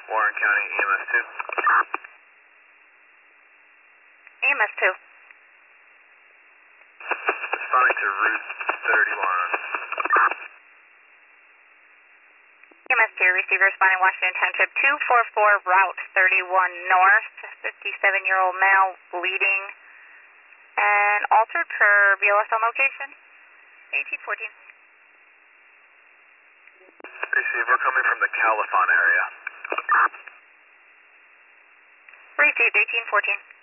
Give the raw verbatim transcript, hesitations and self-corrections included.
Warren County E M S two. E M S two. Responding to Route thirty-one. E M S two, receiver responding Washington Township two four four, Route thirty-one North, fifty-seven-year-old male, bleeding, and altered per B L S on location, eighteen fourteen. Receiver coming from the Califon area. Received, eighteen fourteen.